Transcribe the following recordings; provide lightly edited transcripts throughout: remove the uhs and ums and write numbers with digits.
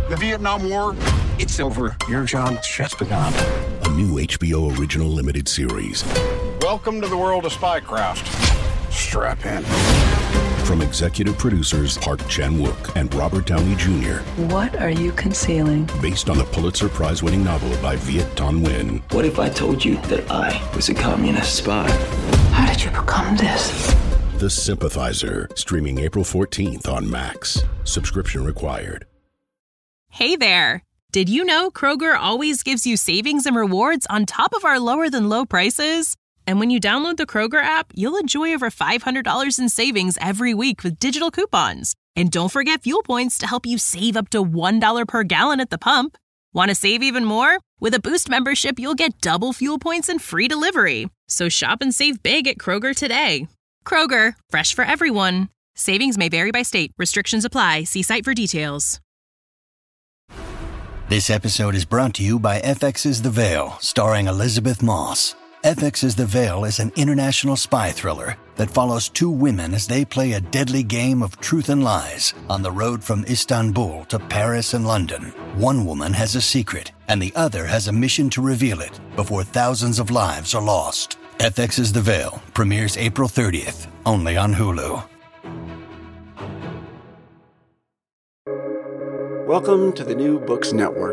The Vietnam War, it's over. Your job just begun. A new HBO original limited series. Welcome to the world of spycraft. Strap in. From executive producers Park Chan-wook and Robert Downey Jr. What are you concealing? Based on the Pulitzer Prize-winning novel by Viet Thanh Nguyen. What if I told you that I was a communist spy? How did you become this? The Sympathizer, streaming April 14th on Max. Subscription required. Hey there! Did you know Kroger always gives you savings and rewards on top of our lower-than-low prices? And when you download the Kroger app, you'll enjoy over $500 in savings every week with digital coupons. And don't forget fuel points to help you save up to $1 per gallon at the pump. Want to save even more? With a Boost membership, you'll get double fuel points and free delivery. So shop and save big at Kroger today. Kroger, fresh for everyone. Savings may vary by state. Restrictions apply. See site for details. This episode is brought to you by FX's The Veil, starring Elizabeth Moss. FX's The Veil is an international spy thriller that follows two women as they play a deadly game of truth and lies on the road from Istanbul to Paris and London. One woman has a secret, and the other has a mission to reveal it before thousands of lives are lost. FX's The Veil premieres April 30th, only on Hulu. Welcome to the New Books Network.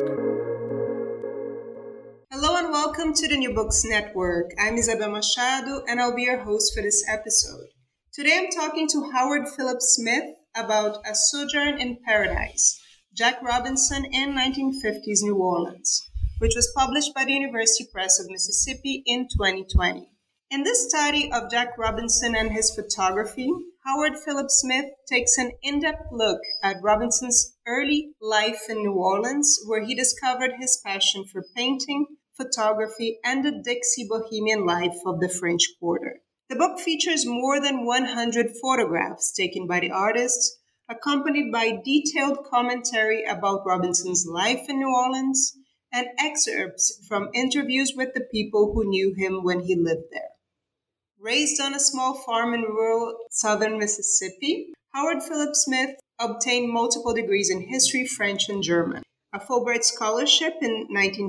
Hello and welcome to the New Books Network. I'm Isabel Machado and I'll be your host for this episode. Today I'm talking to Howard Philip Smith about A Sojourn in Paradise, Jack Robinson in 1950s New Orleans, which was published by the University Press of Mississippi in 2020. In this study of Jack Robinson and his photography, Howard Philip Smith takes an in-depth look at Robinson's early life in New Orleans, where he discovered his passion for painting, photography, and the Dixie bohemian life of the French Quarter. The book features more than 100 photographs taken by the artist, accompanied by detailed commentary about Robinson's life in New Orleans and excerpts from interviews with the people who knew him when he lived there. Raised on a small farm in rural southern Mississippi, Howard Philip Smith obtained multiple degrees in history, French, and German. A Fulbright scholarship in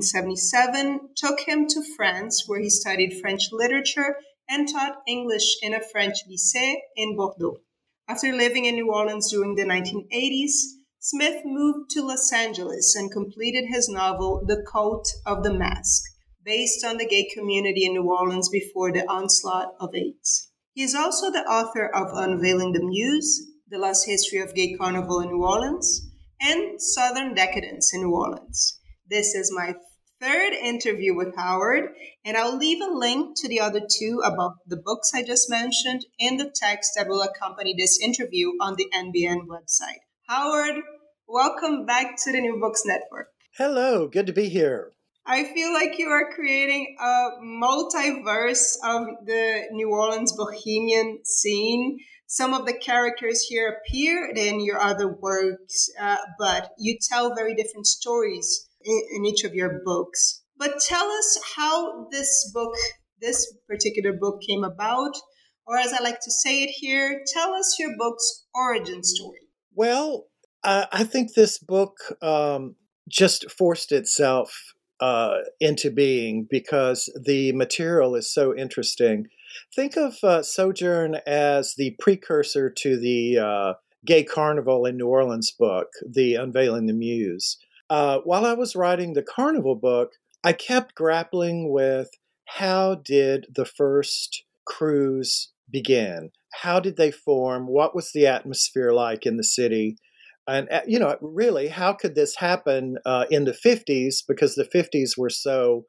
1977 took him to France, where he studied French literature and taught English in a French lycée in Bordeaux. After living in New Orleans during the 1980s, Smith moved to Los Angeles and completed his novel, The Cult of the Mask, based on the gay community in New Orleans before the onslaught of AIDS. He is also the author of Unveiling the Muse, The Lost History of Gay Carnival in New Orleans, and Southern Decadence in New Orleans. This is my third interview with Howard, and I'll leave a link to the other two about the books I just mentioned in the text that will accompany this interview on the NBN website. Howard, welcome back to the New Books Network. Hello, good to be here. I feel like you are creating a multiverse of the New Orleans bohemian scene. Some of the characters here appear in your other works, but you tell very different stories in each of your books. But tell us how this particular book came about, or as I like to say it here, tell us your book's origin story. Well, I think this book just forced itself into being because the material is so interesting. Think of Sojourn as the precursor to the Gay Carnival in New Orleans book, The Unveiling the Muse. While I was writing the Carnival book, I kept grappling with how did the first crews begin? How did they form? What was the atmosphere like in the city? And, really, how could this happen in the 50s? Because the 50s were so,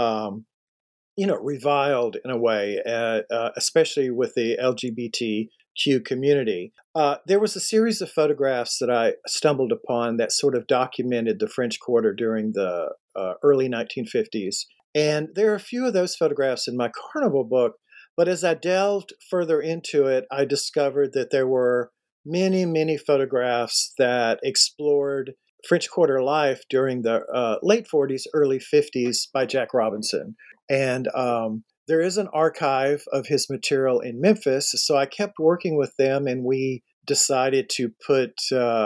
reviled in a way, especially with the LGBTQ community. There was a series of photographs that I stumbled upon that sort of documented the French Quarter during the early 1950s. And there are a few of those photographs in my Carnival book. But as I delved further into it, I discovered that there were many, many photographs that explored French Quarter life during the late 40s, early 50s by Jack Robinson. And there is an archive of his material in Memphis, so I kept working with them, and we decided to put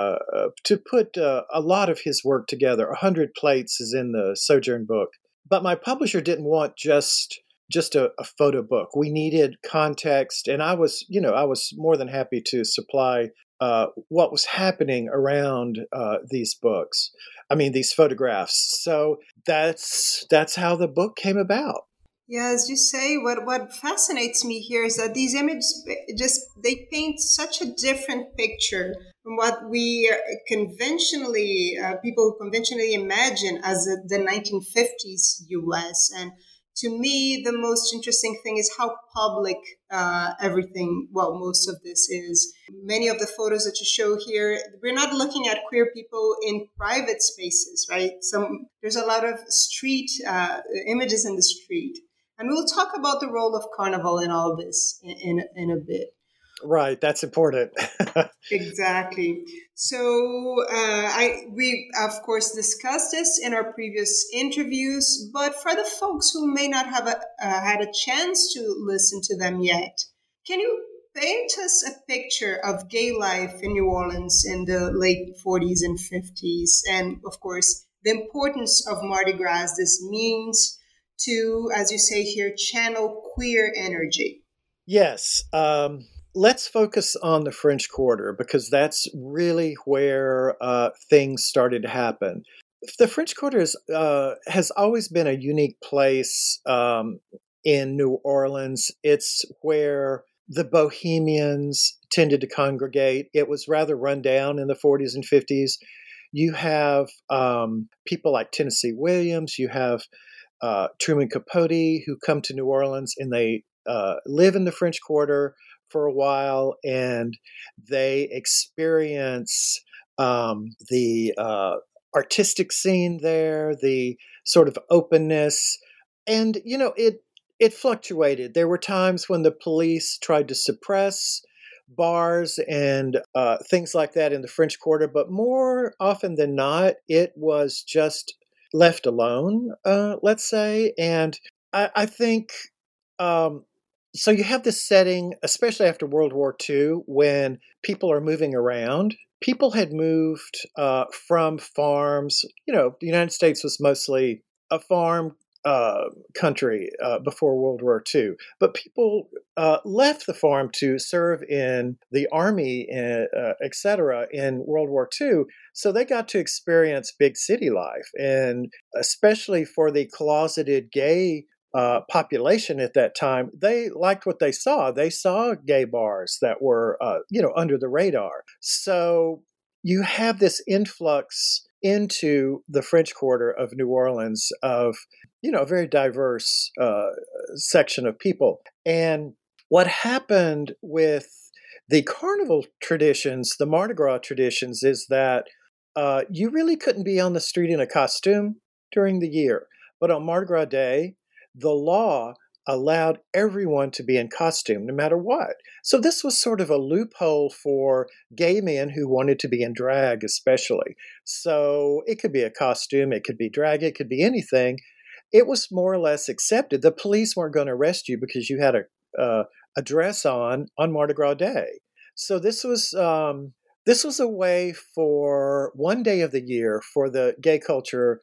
a lot of his work together. 100 Plates is in the Sojourn book, but my publisher didn't want just a photo book. We needed context, and I was more than happy to supply what was happening around these books. I mean, these photographs. So that's how the book came about. Yeah, as you say, what fascinates me here is that these images they paint such a different picture from what we people conventionally imagine as the 1950s U.S. And to me, the most interesting thing is how public most of this is. Many of the photos that you show here, we're not looking at queer people in private spaces, right? There's a lot of street images in the street. And we'll talk about the role of Carnival in all this in a bit. Right, that's important. Exactly. So we, of course, discussed this in our previous interviews, but for the folks who may not have had a chance to listen to them yet, can you paint us a picture of gay life in New Orleans in the late 40s and 50s? And, of course, the importance of Mardi Gras, this means to, as you say here, channel queer energy. Yes. Let's focus on the French Quarter because that's really where things started to happen. The French Quarter has always been a unique place in New Orleans. It's where the Bohemians tended to congregate. It was rather run down in the 40s and 50s. You have people like Tennessee Williams. You have Truman Capote who come to New Orleans and they live in the French Quarter for a while, and they experience the artistic scene there, the sort of openness, and it fluctuated. There were times when the police tried to suppress bars and things like that in the French Quarter, but more often than not, it was just left alone, let's say. And I think so you have this setting, especially after World War II, when people are moving around. People had moved from farms. The United States was mostly a farm country before World War II. But people left the farm to serve in the army, etc., in World War II. So they got to experience big city life. And especially for the closeted gay population at that time, they liked what they saw. They saw gay bars that were, under the radar. So you have this influx into the French Quarter of New Orleans of, a very diverse section of people. And what happened with the carnival traditions, the Mardi Gras traditions, is that you really couldn't be on the street in a costume during the year. But on Mardi Gras Day, the law allowed everyone to be in costume no matter what. So this was sort of a loophole for gay men who wanted to be in drag especially. So it could be a costume, it could be drag, it could be anything. It was more or less accepted. The police weren't going to arrest you because you had a dress on Mardi Gras Day. So this was a way for one day of the year for the gay culture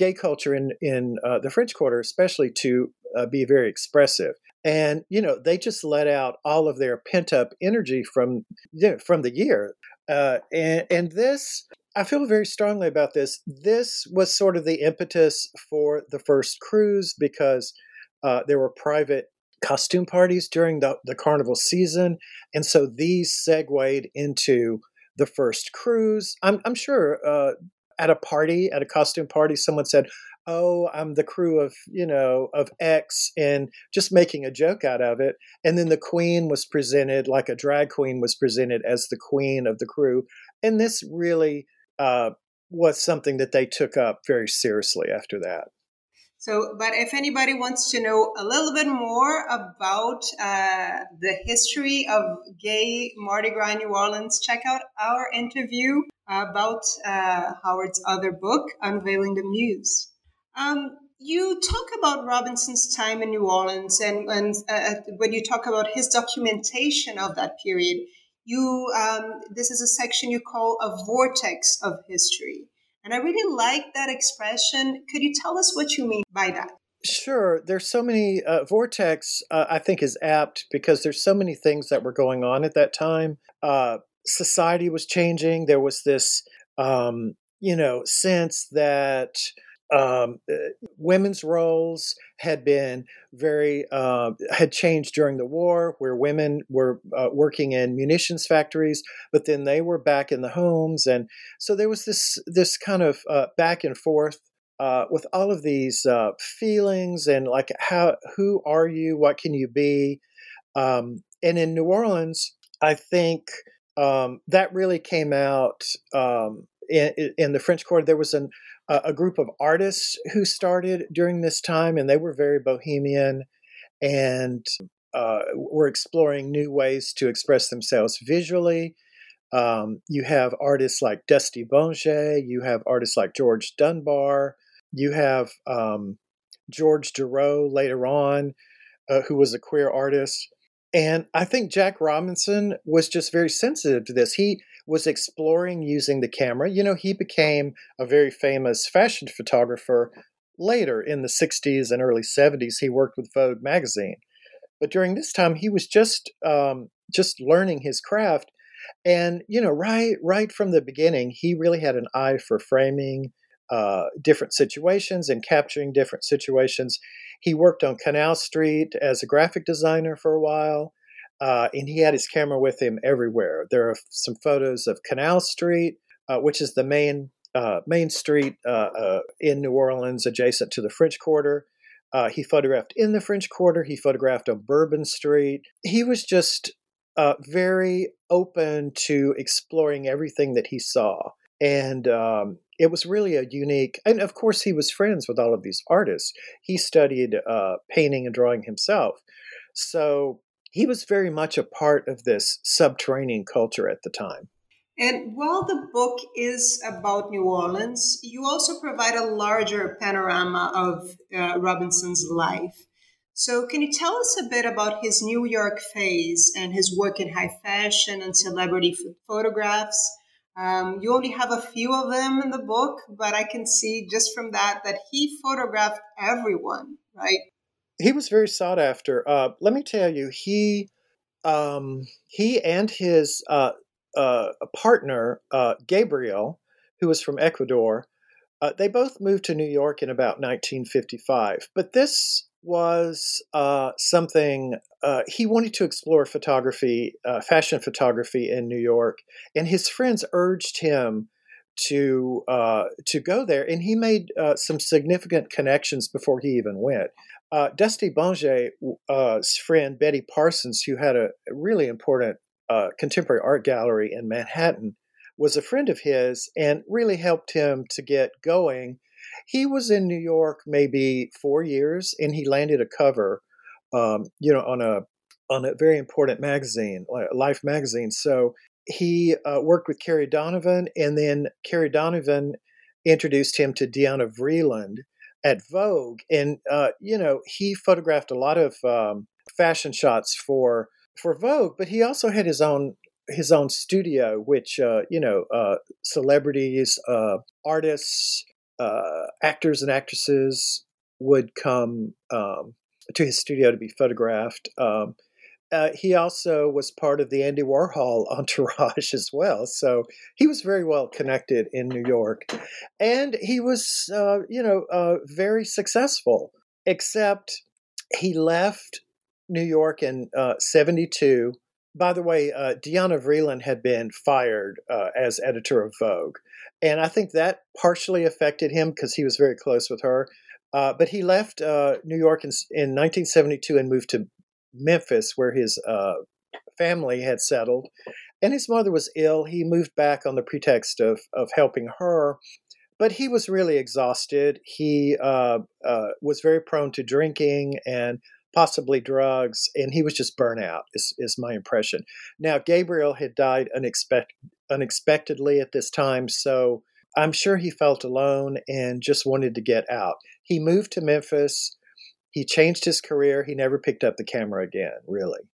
in the French Quarter, especially to be very expressive. And, they just let out all of their pent-up energy from the year. And this, I feel very strongly about this. This was sort of the impetus for the first cruise because there were private costume parties during the carnival season. And so these segued into the first cruise. I'm sure at a costume party, someone said, "Oh, I'm the crew of X," and just making a joke out of it. And then the queen was presented, like a drag queen was presented as the queen of the crew. And this really was something that they took up very seriously after that. So, but if anybody wants to know a little bit more about the history of gay Mardi Gras in New Orleans, check out our interview about Howard's other book, Unveiling the Muse. You talk about Robinson's time in New Orleans, and when you talk about his documentation of that period, This is a section you call a vortex of history. And I really like that expression. Could you tell us what you mean by that? Sure. There's so many, vortex, I think is apt because there's so many things that were going on at that time. Society was changing. There was this, sense that women's roles had been had changed during the war, where women were working in munitions factories, but then they were back in the homes. And so there was this kind of back and forth with all of these feelings and like who are you? What can you be? And in New Orleans, I think that really came out in the French Quarter. There was a group of artists who started during this time, and they were very bohemian and were exploring new ways to express themselves visually. You have artists like Dusty Bonget, you have artists like George Dunbar, you have George Durow later on, who was a queer artist. And I think Jack Robinson was just very sensitive to this. He was exploring using the camera. He became a very famous fashion photographer later in the 60s and early 70s. He worked with Vogue magazine. But during this time, he was just learning his craft. And, right from the beginning, he really had an eye for framing different situations and capturing different situations. He worked on Canal Street as a graphic designer for a while, and he had his camera with him everywhere. There are some photos of Canal Street, which is the main street in New Orleans adjacent to the French Quarter. He photographed in the French Quarter. He photographed on Bourbon Street. He was just very open to exploring everything that he saw. And it was really a unique, and of course he was friends with all of these artists. He studied painting and drawing himself. So he was very much a part of this subterranean culture at the time. And while the book is about New Orleans, you also provide a larger panorama of Robinson's life. So can you tell us a bit about his New York phase and his work in high fashion and celebrity photographs? You only have a few of them in the book, but I can see just from that he photographed everyone, right? He was very sought after. Let me tell you, he and his partner, Gabriel, who was from Ecuador, they both moved to New York in about 1955. But this was something he wanted to explore photography, fashion photography in New York, and his friends urged him to go there, and he made some significant connections before he even went. Dusty Bonget's friend Betty Parsons, who had a really important contemporary art gallery in Manhattan, was a friend of his and really helped him to get going. He was in New York maybe 4 years, and he landed a cover, on a very important magazine, Life magazine. So he worked with Carrie Donovan, and then Carrie Donovan introduced him to Deanna Vreeland at Vogue, and he photographed a lot of fashion shots for Vogue, but he also had his own studio, which celebrities, artists, actors and actresses would come to his studio to be photographed. He also was part of the Andy Warhol entourage as well. So he was very well connected in New York. And he was, very successful, except he left New York in 1972. By the way, Deanna Vreeland had been fired as editor of Vogue. And I think that partially affected him because he was very close with her. But he left New York in 1972 and moved to Memphis, where his family had settled. And his mother was ill. He moved back on the pretext of helping her. But he was really exhausted. He was very prone to drinking and possibly drugs, and he was just burnt out, is my impression. Now, Gabriel had died unexpectedly at this time, so I'm sure he felt alone and just wanted to get out. He moved to Memphis. He changed his career. He never picked up the camera again, really.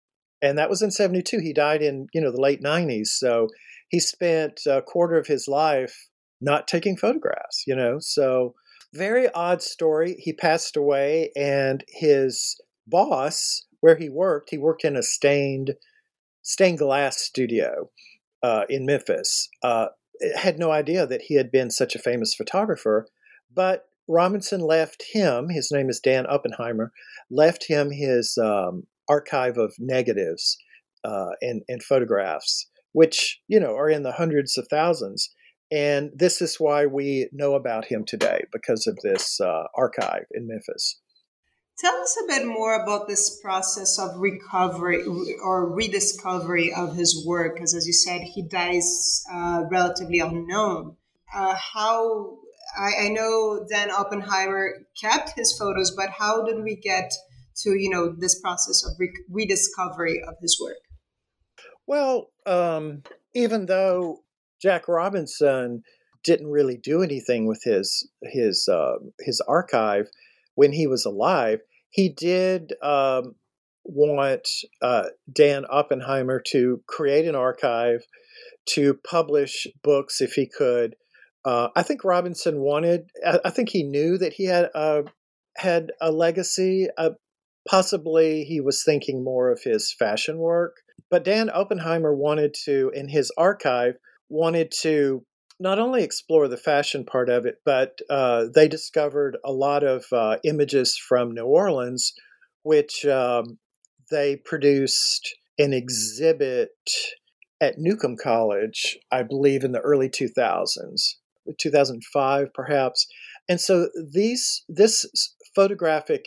And that was in 72. He died in, the late 90s. So he spent a quarter of his life not taking photographs, So very odd story. He passed away, and his boss, where he worked in a stained glass studio in Memphis. Had no idea that he had been such a famous photographer, but Robinson left him, his name is Dan Oppenheimer, left him his archive of negatives and photographs, which, are in the hundreds of thousands. And this is why we know about him today, because of this archive in Memphis. Tell us a bit more about this process of recovery or rediscovery of his work, because as you said, he dies relatively unknown. How I know Dan Oppenheimer kept his photos, but how did we get to, this process of rediscovery of his work? Well, even though Jack Robinson didn't really do anything with his archive when he was alive, he did want Dan Oppenheimer to create an archive, to publish books if he could. I think Robinson I think he knew that he had a legacy. Possibly he was thinking more of his fashion work. But Dan Oppenheimer wanted to, in his archive, not only explore the fashion part of it, but they discovered a lot of images from New Orleans, which they produced an exhibit at Newcomb College, I believe, in the early 2000s, 2005 perhaps. And so this photographic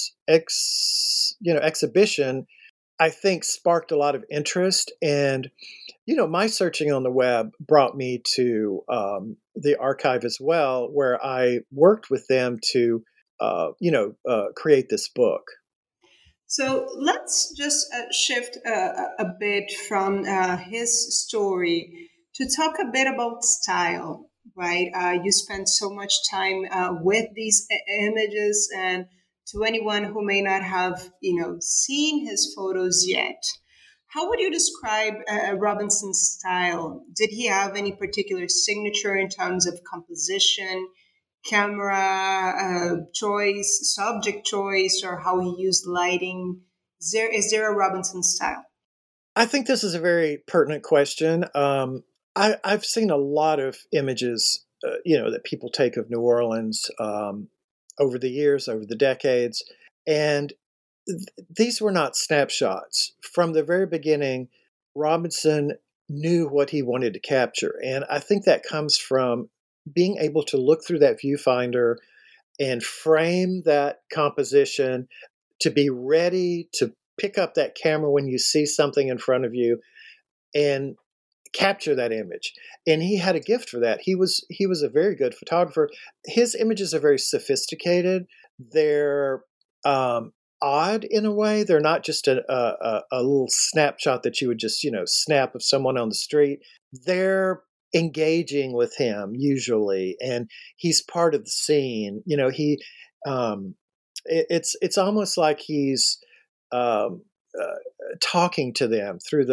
exhibition, I think, sparked a lot of interest. And my searching on the web brought me to the archive as well, where I worked with them to, create this book. So let's just shift a bit from his story to talk a bit about style, right? You spent so much time with these images, and to anyone who may not have, seen his photos yet, how would you describe Robinson's style? Did he have any particular signature in terms of composition, camera choice, subject choice, or how he used lighting? Is there a Robinson style? I think this is a very pertinent question. I've seen a lot of images, that people take of New Orleans over the years, over the decades, and these were not snapshots. From the very beginning, Robinson knew what he wanted to capture. And I think that comes from being able to look through that viewfinder and frame that composition, to be ready to pick up that camera when you see something in front of you and capture that image. And he had a gift for that. He was a very good photographer. His images are very sophisticated. They're odd in a way. They're not just a little snapshot that you would just, snap of someone on the street. They're engaging with him usually, and he's part of the scene. It's almost like he's talking to them through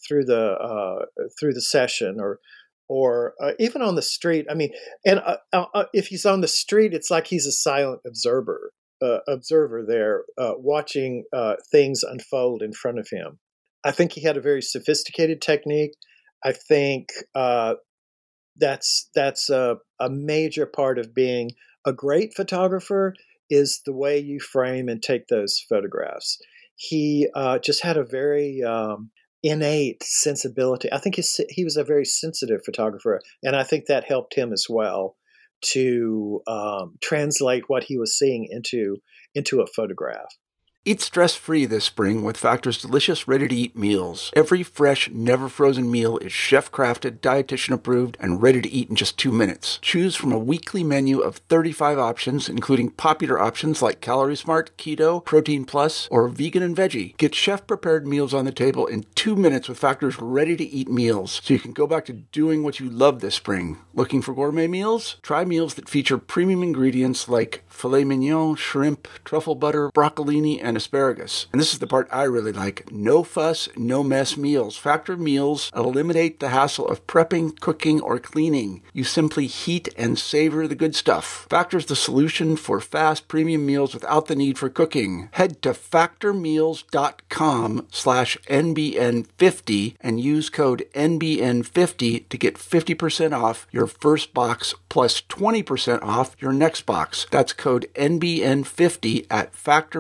the session, or even on the street. I mean, and if he's on the street, it's like he's a silent observer there, watching things unfold in front of him. I think he had a very sophisticated technique. I think that's a major part of being a great photographer, is the way you frame and take those photographs. He just had a very innate sensibility. I think he was a very sensitive photographer, and I think that helped him as well to translate what he was seeing into a photograph. Eat stress-free this spring with Factor's delicious ready-to-eat meals. Every fresh, never-frozen meal is chef-crafted, dietitian-approved, and ready to eat in just 2 minutes. Choose from a weekly menu of 35 options, including popular options like Calorie Smart, Keto, Protein Plus, or Vegan and Veggie. Get chef-prepared meals on the table in 2 minutes with Factor's ready-to-eat meals, so you can go back to doing what you love this spring. Looking for gourmet meals? Try meals that feature premium ingredients like filet mignon, shrimp, truffle butter, broccolini, and asparagus. And this is the part I really like. No fuss, no mess meals. Factor meals eliminate the hassle of prepping, cooking, or cleaning. You simply heat and savor the good stuff. Factor's the solution for fast premium meals without the need for cooking. Head to factormeals.com/NBN50 and use code NBN50 to get 50% off your first box plus 20% off your next box. That's code NBN50 at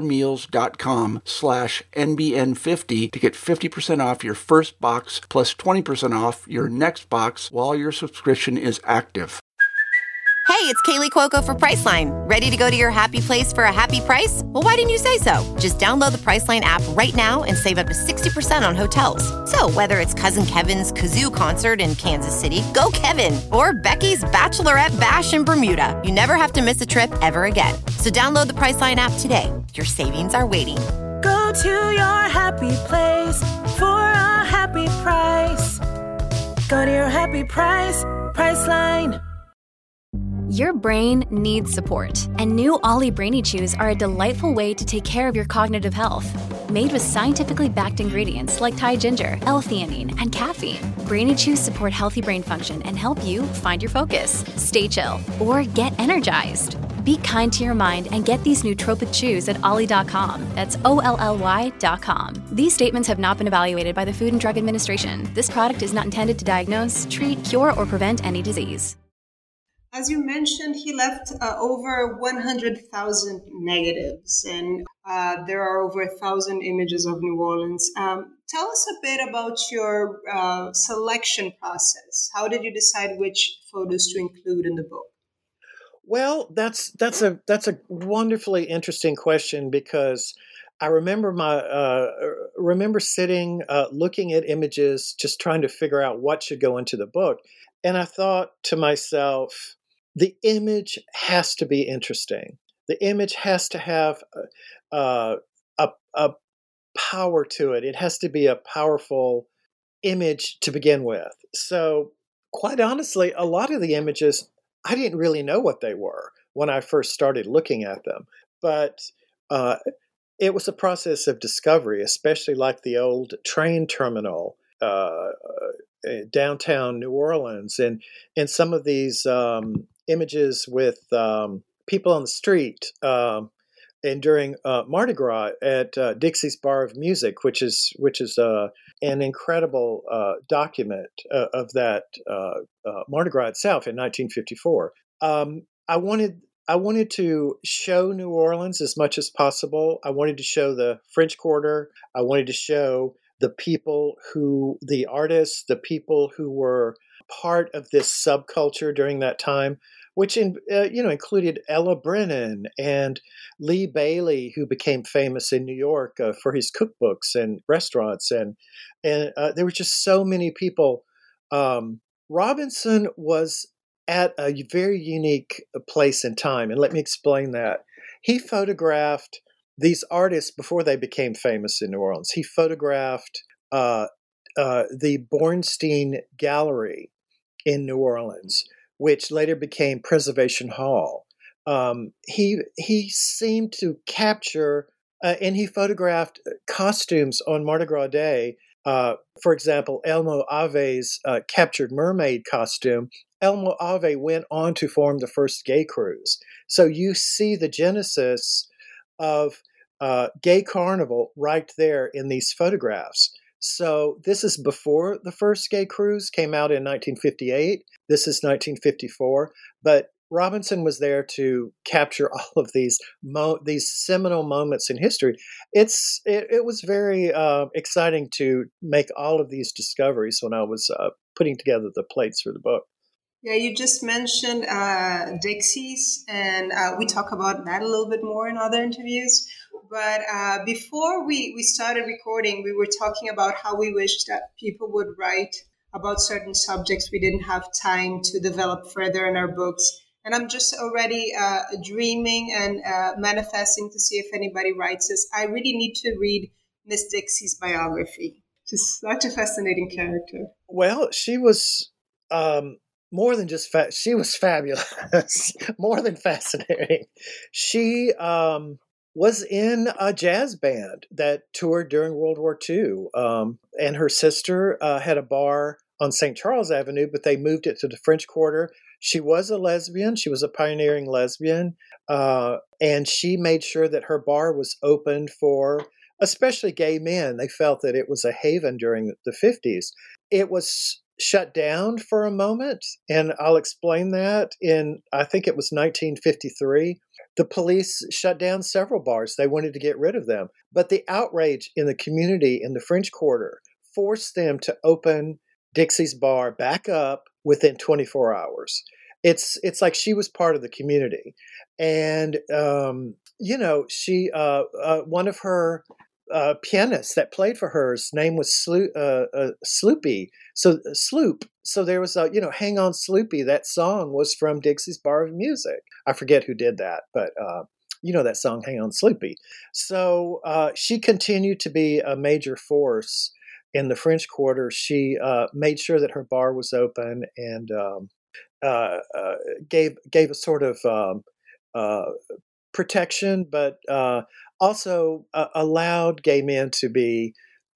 factormeals.com/NBN50 to get 50% off your first box plus 20% off your next box while your subscription is active. Hey, it's Kaylee Cuoco for Priceline. Ready to go to your happy place for a happy price? Well, why didn't you say so? Just download the Priceline app right now and save up to 60% on hotels. So whether it's Cousin Kevin's Kazoo Concert in Kansas City, go Kevin, or Becky's Bachelorette Bash in Bermuda, you never have to miss a trip ever again. So download the Priceline app today. Your savings are waiting. Go to your happy place for a happy price. Go to your happy price, Priceline. Your brain needs support, and new Ollie Brainy Chews are a delightful way to take care of your cognitive health. Made with scientifically backed ingredients like Thai ginger, L-theanine, and caffeine, Brainy Chews support healthy brain function and help you find your focus, stay chill, or get energized. Be kind to your mind and get these nootropic chews at ollie.com. That's OLLY.com. These statements have not been evaluated by the Food and Drug Administration. This product is not intended to diagnose, treat, cure, or prevent any disease. As you mentioned, he left over 100,000 negatives, and there are over 1,000 images of New Orleans. Tell us a bit about your selection process. How did you decide which photos to include in the book? Well, that's a wonderfully interesting question, because I remember remember sitting looking at images, just trying to figure out what should go into the book, and I thought to myself, the image has to be interesting. The image has to have a power to it. It has to be a powerful image to begin with. So, quite honestly, a lot of the images, I didn't really know what they were when I first started looking at them. But it was a process of discovery, especially like the old train terminal, downtown New Orleans, and some of these images with people on the street, and during Mardi Gras at Dixie's Bar of Music, which is an incredible document of that Mardi Gras itself in 1954. I wanted to show New Orleans as much as possible. I wanted to show the French Quarter. I wanted to show the people the artists, the people who were part of this subculture during that time, which included Ella Brennan and Lee Bailey, who became famous in New York for his cookbooks and restaurants, and there were just so many people. Robinson was at a very unique place in time, and let me explain that. He photographed these artists before they became famous in New Orleans. He photographed the Bornstein Gallery in New Orleans, which later became Preservation Hall. He seemed to capture, and he photographed costumes on Mardi Gras Day. For example, Elmo Ave's captured mermaid costume. Elmo Ave went on to form the first gay cruise. So you see the genesis of gay carnival right there in these photographs. So this is before the first gay cruise came out in 1958. This is 1954. But Robinson was there to capture all of these seminal moments in history. It was very exciting to make all of these discoveries when I was putting together the plates for the book. Yeah, you just mentioned Dixie's, and we talk about that a little bit more in other interviews. But before we started recording, we were talking about how we wished that people would write about certain subjects we didn't have time to develop further in our books. And I'm just already dreaming and manifesting to see if anybody writes this. I really need to read Miss Dixie's biography. Just such a fascinating character. Well, she was more than just she was fabulous, more than fascinating. She was in a jazz band that toured during World War II. And her sister had a bar on St. Charles Avenue, but they moved it to the French Quarter. She was a lesbian. She was a pioneering lesbian. And she made sure that her bar was open for especially gay men. They felt that it was a haven during the 50s. It was shut down for a moment, and I'll explain that. I think it was 1953. The police shut down several bars. They wanted to get rid of them. But the outrage in the community in the French Quarter forced them to open Dixie's bar back up within 24 hours. It's like she was part of the community. And, she, one of her pianists that played for her, his name was Sloopy. So Sloop. So there was Hang On Sloopy. That song was from Dixie's Bar of Music. I forget who did that, but that song, Hang On Sloopy. So she continued to be a major force in the French Quarter. She made sure that her bar was open and gave a sort of protection, but also allowed gay men to be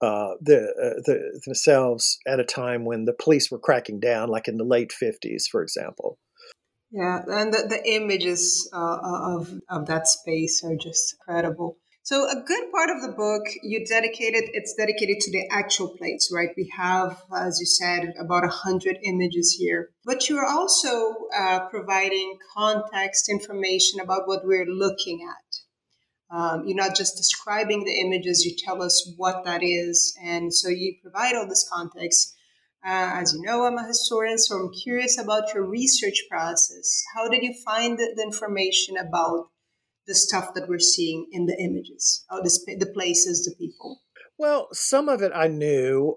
themselves at a time when the police were cracking down, like in the late 50s, for example. Yeah, and the images of that space are just incredible. So a good part of the book it's dedicated to the actual place, right? We have, as you said, about 100 images here. But you're also providing context information about what we're looking at. You're not just describing the images, you tell us what that is. And so you provide all this context. As you know, I'm a historian, so I'm curious about your research process. How did you find the information about the stuff that we're seeing in the images, the places, the people? Well, some of it I knew.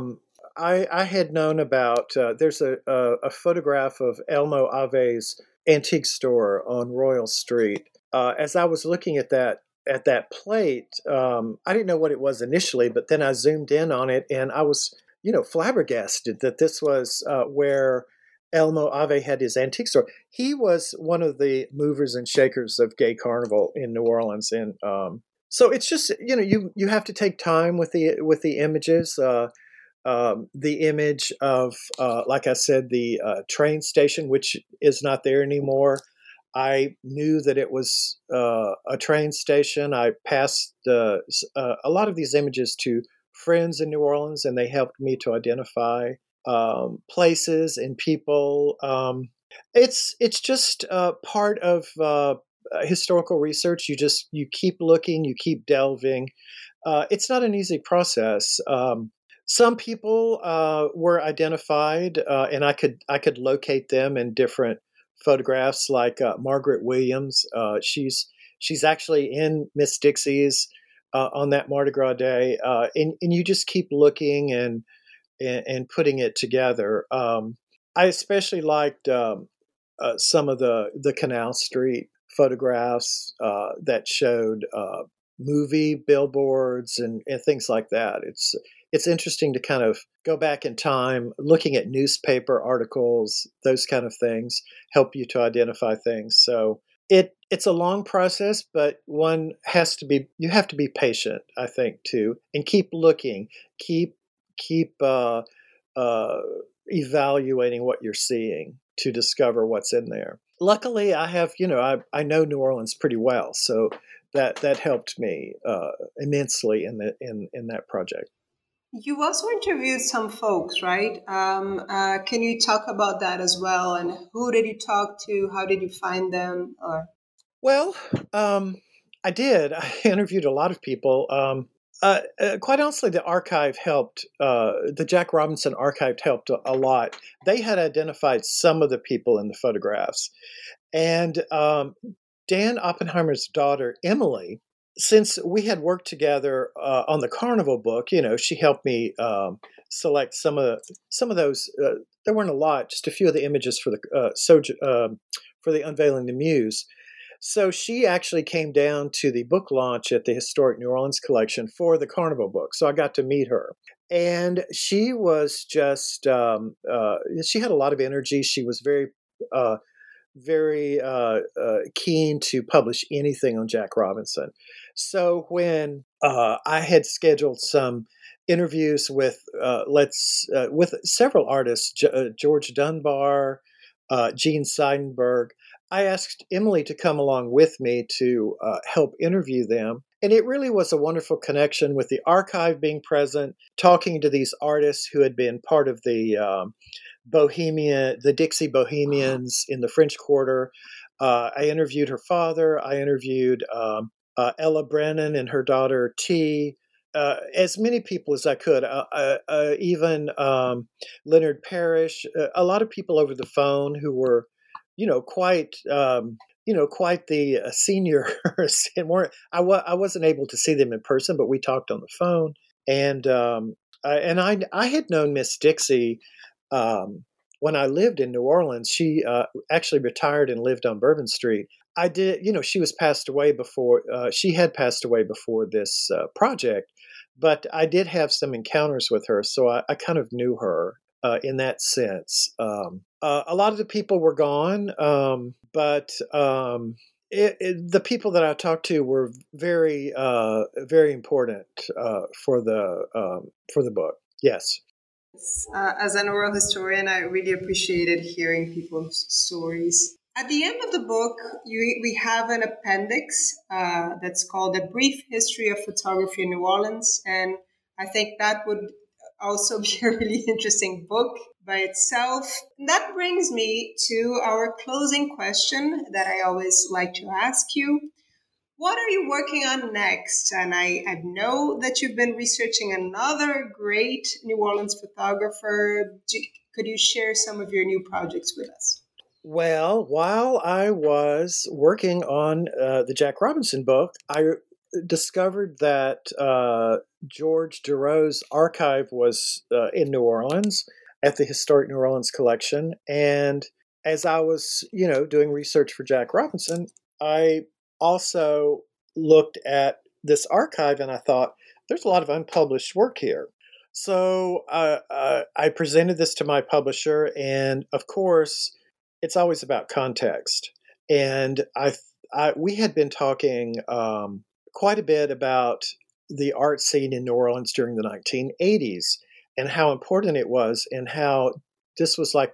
I had known about, there's a photograph of Elmo Ave's antique store on Royal Street. As I was looking at that plate, I didn't know what it was initially, but then I zoomed in on it and I was, flabbergasted that this was where Elmo Ave had his antique store. He was one of the movers and shakers of gay carnival in New Orleans, and so it's just you have to take time with the images. The image of, like I said, the train station, which is not there anymore. I knew that it was a train station. I passed a lot of these images to friends in New Orleans, and they helped me to identify places and people. It's just part of historical research. You keep looking, you keep delving. It's not an easy process. Some people were identified, and I could locate them in different photographs, like Margaret Williams. She's actually in Miss Dixie's on that Mardi Gras day, and you just keep looking and putting it together. I especially liked some of the Canal Street photographs that showed movie billboards and things like that. It's interesting to kind of go back in time, looking at newspaper articles, those kind of things help you to identify things. So it's a long process, but you have to be patient, I think, too, and keep looking, keep evaluating what you're seeing to discover what's in there. Luckily, I have, I know New Orleans pretty well, so that helped me immensely in that project. You also interviewed some folks, right? Can you talk about that as well? And who did you talk to? How did you find them? Well, I did. I interviewed a lot of people. Quite honestly, the archive helped. The Jack Robinson archive helped a lot. They had identified some of the people in the photographs. And Dan Oppenheimer's daughter, Emily, since we had worked together on the Carnival book, she helped me select some of those. There weren't a lot, just a few of the images for the Unveiling the Muse. So she actually came down to the book launch at the Historic New Orleans Collection for the Carnival book. So I got to meet her. And she was just, she had a lot of energy. She was very keen to publish anything on Jack Robinson. So when I had scheduled some interviews with several artists, George Dunbar, Gene Seidenberg, I asked Emily to come along with me to help interview them. And it really was a wonderful connection with the archive being present, talking to these artists who had been part of the Dixie Bohemians in the French Quarter. I interviewed her father. I interviewed Ella Brennan and her daughter T. As many people as I could, even Leonard Parrish, a lot of people over the phone who were, quite the seniors. And I wasn't able to see them in person, but we talked on the phone. And I had known Miss Dixie when I lived in New Orleans. She actually retired and lived on Bourbon Street. I did, she had passed away before this project, but I did have some encounters with her, so I kind of knew her in that sense. A lot of the people were gone, but the people that I talked to were very, very important for the book. Yes. As an oral historian, I really appreciated hearing people's stories. At the end of the book, we have an appendix that's called A Brief History of Photography in New Orleans. And I think that would also be a really interesting book by itself. And that brings me to our closing question that I always like to ask you. What are you working on next? And I know that you've been researching another great New Orleans photographer. Could you share some of your new projects with us? Well, while I was working on the Jack Robinson book, I discovered that George Deroe's archive was in New Orleans at the Historic New Orleans Collection. And as I was, doing research for Jack Robinson, I also looked at this archive and I thought, there's a lot of unpublished work here. So I presented this to my publisher, and of course, it's always about context. And we had been talking quite a bit about the art scene in New Orleans during the 1980s and how important it was, and how this was like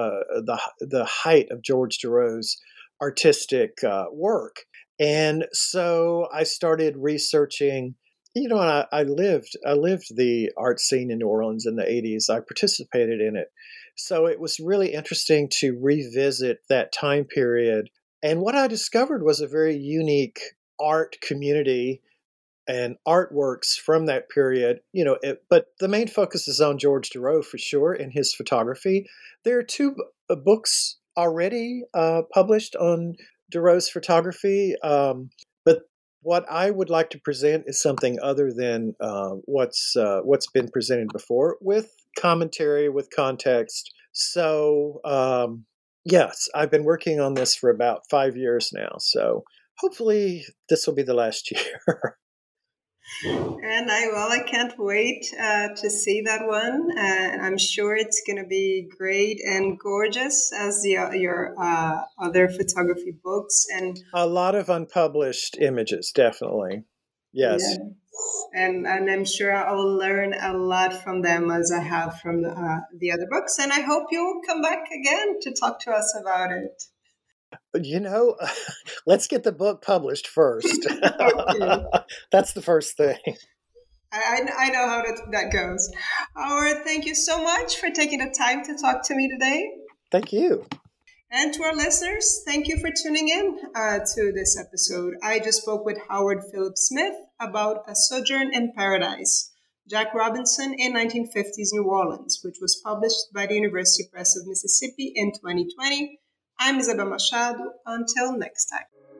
the height of George Deroe's artistic work. And so I started researching. And I lived the art scene in New Orleans in the 80s. I participated in it. So it was really interesting to revisit that time period. And what I discovered was a very unique art community and artworks from that period. But the main focus is on George Deroe for sure in his photography. There are two books already published on Deroe's photography. But what I would like to present is something other than what's been presented before, with commentary, with context. So, yes, I've been working on this for about 5 years now. So hopefully this will be the last year. And I can't wait to see that one. And I'm sure it's going to be great and gorgeous as your other photography books. And a lot of unpublished images, definitely. Yes. Yeah. And I'm sure I'll learn a lot from them, as I have from the other books. And I hope you'll come back again to talk to us about it. Let's get the book published first. That's the first thing. I know how that goes. Howard, thank you so much for taking the time to talk to me today. Thank you. And to our listeners, thank you for tuning in to this episode. I just spoke with Howard Philip Smith about A Sojourn in Paradise, Jack Robinson in 1950s New Orleans, which was published by the University Press of Mississippi in 2020. I'm Isabel Machado. Until next time.